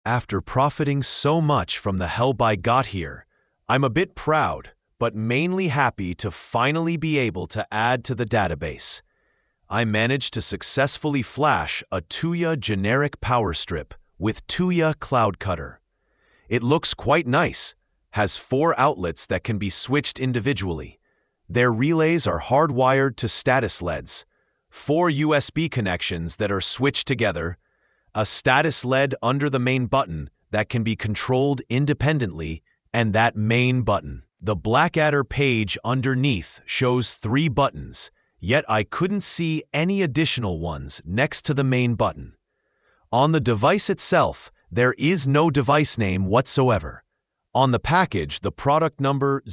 After profiting so much from the help I got here, I'm a bit proud, but mainly happy to finally be able to add to the database. I managed to successfully flash a Tuya generic power strip with Tuya Cloud Cutter. It looks quite nice, has 4 outlets that can be switched individually. Their relays are hardwired to status LEDs, 4 USB connections that are switched together, a status LED under the main button that can be controlled independently, and that main button. The Blackadder page underneath shows 3 buttons, yet I couldn't see any additional ones next to the main button. On the device itself, there is no device name whatsoever. On the package, the product number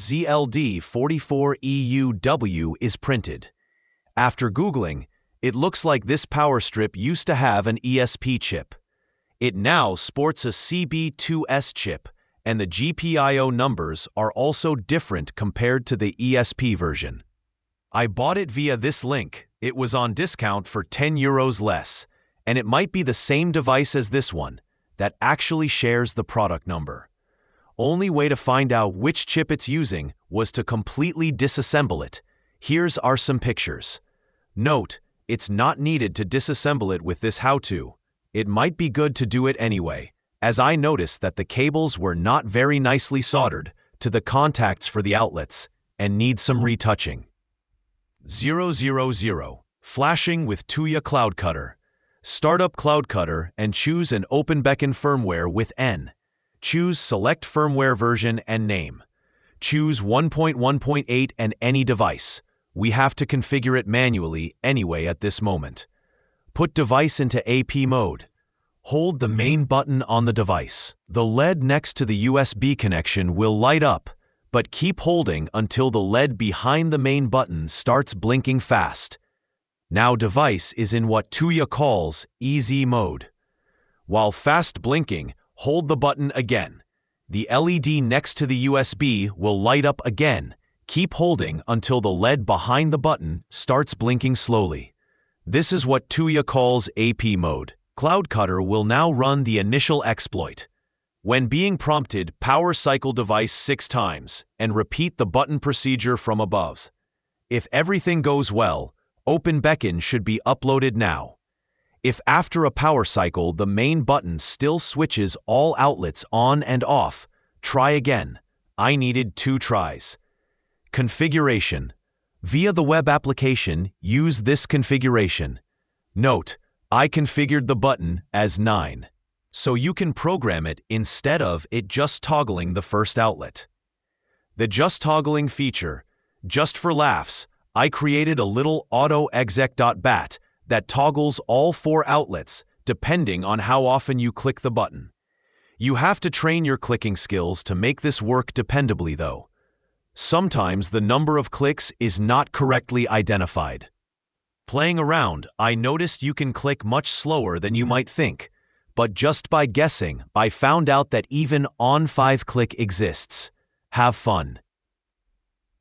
ZLD44EUW is printed. After Googling, it looks like this power strip used to have an ESP chip. It now sports a CB2S chip, and the GPIO numbers are also different compared to the ESP version. I bought it via this link. It was on discount for €10 less, and it might be the same device as this one that actually shares the product number. Only way to find out which chip it's using was to completely disassemble it. Here's some pictures. Note, it's not needed to disassemble it with this how-to. It might be good to do it anyway, as I noticed that the cables were not very nicely soldered to the contacts for the outlets and need some retouching. 000. Flashing with Tuya Cloud Cutter. Start up Cloud Cutter and choose an OpenBeacon firmware with N. Choose Select Firmware Version and Name. Choose 1.1.8 and any device. We have to configure it manually anyway at this moment. Put device into AP mode. Hold the main button on the device. The LED next to the USB connection will light up, but keep holding until the LED behind the main button starts blinking fast. Now device is in what Tuya calls easy mode. While fast blinking, hold the button again. The LED next to the USB will light up again. Keep holding until the LED behind the button starts blinking slowly. This is what Tuya calls AP mode. Cloud Cutter will now run the initial exploit. When being prompted, power cycle device 6 times and repeat the button procedure from above. If everything goes well, OpenBeacon should be uploaded now. If after a power cycle the main button still switches all outlets on and off, try again. I needed 2 tries. Configuration. Via the web application, use this configuration. Note, I configured the button as 9, so you can program it instead of it just toggling the first outlet. The just toggling feature, just for laughs, I created a little AutoExec.bat that toggles all 4 outlets depending on how often you click the button. You have to train your clicking skills to make this work dependably though. Sometimes the number of clicks is not correctly identified. Playing around, I noticed you can click much slower than you might think, but just by guessing, I found out that even on 5 click exists. Have fun.